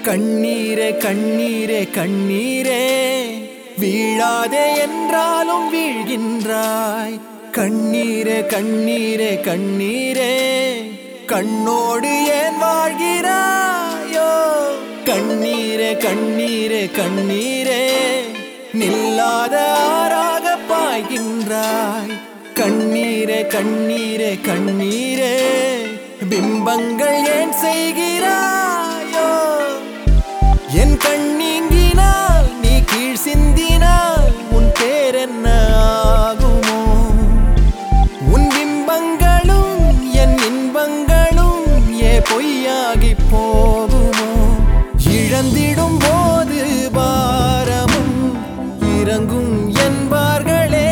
கண்ணீரே கண்ணீரே கண்ணீரே வீழாதே என்றாலும் வீழ்கின்றாய். கண்ணீரே கண்ணீரே கண்ணீரே கண்ணோடு ஏன் வாழ்கிறாயோ? கண்ணீரே கண்ணீரே கண்ணீரே நில்லாத ஆறாக பாய்கின்றாய். கண்ணீரே கண்ணீரே கண்ணீரே பிம்பங்கள் ஏன் செய்கிறாயோ? என் கண்ணீங்கினால் நீ கீழ் சிந்தினால் உன் பேர் என்ன ஆகுமோ? உன் பிம்பங்களும் என் இன்பங்களும் பொய்யாகி போகுமோ? இழந்திடும் போது பாரமும் இறங்கும் என்பார்களே,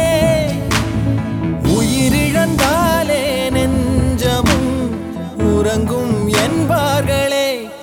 உயிரிழந்தாலே நெஞ்சமும் உறங்கும் என்பார்களே.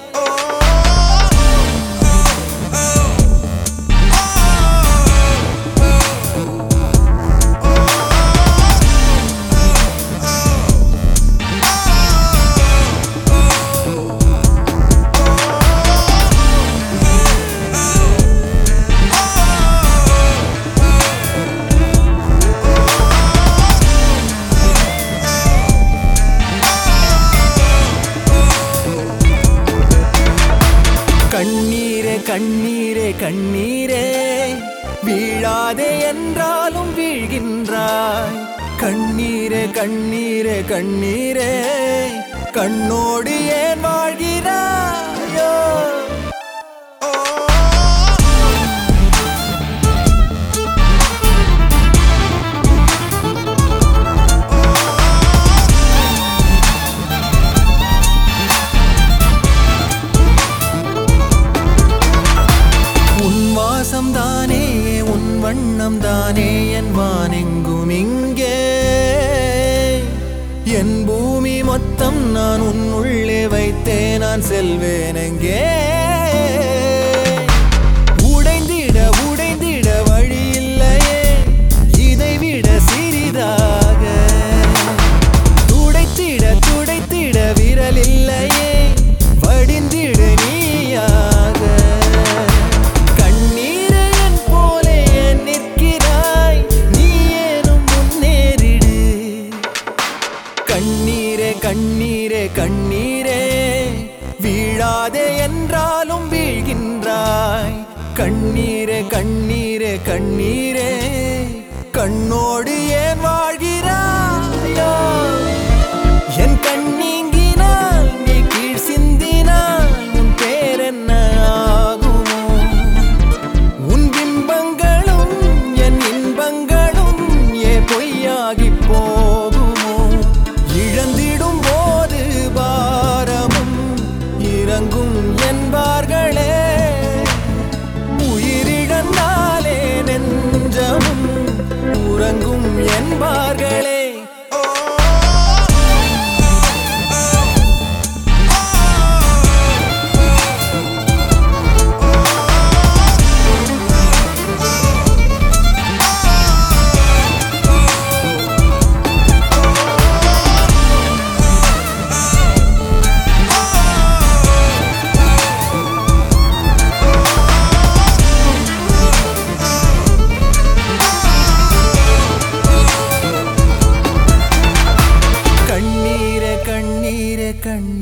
கண்ணீரே கண்ணீரே கண்ணீரே வீழாதே என்றாலும் வீழ்கின்றாய். கண்ணீரே கண்ணீரே கண்ணீரே கண்ணோடு ஏன் வாழ்கிறாயோ? தானே உன் வண்ணம் தானே என் வானெங்கும் இங்கே, என் பூமி மொத்தம் நான் உன் உள்ளே வைத்தே நான் செல்வேன் எங்கே? உடைந்திட உடைந்திட வழி இல்லையே இதைவிட சிறிதாக, துடைத்திட துடைத்திட விரல் இல்லையே வடிந்திடு நீயாக. கண்ணீரே கண்ணீரே கண்ணீரே வீழாதே என்றாலும் வீழ்கின்றாய். கண்ணீரே கண்ணீரே கண்ணீரே கண்ணோடு ஏன் வாழ்கிறாயோ? என் கண்ணீங்கினால் நீ கீழ் சிந்தினால் உன் பேர் என்ன ஆகுமோ? உன் பிம்பங்களும் என் இன்பங்களும் பொய்யாகி போகுமோ? இழந்திடும் போது பாரமும் இறங்கும் என்பார்களே, உயிரிழந்தாலே நெஞ்சமும் உறங்கும் என்பார்களே. கண்ணீரே கண்ணீரே கண்ணீரே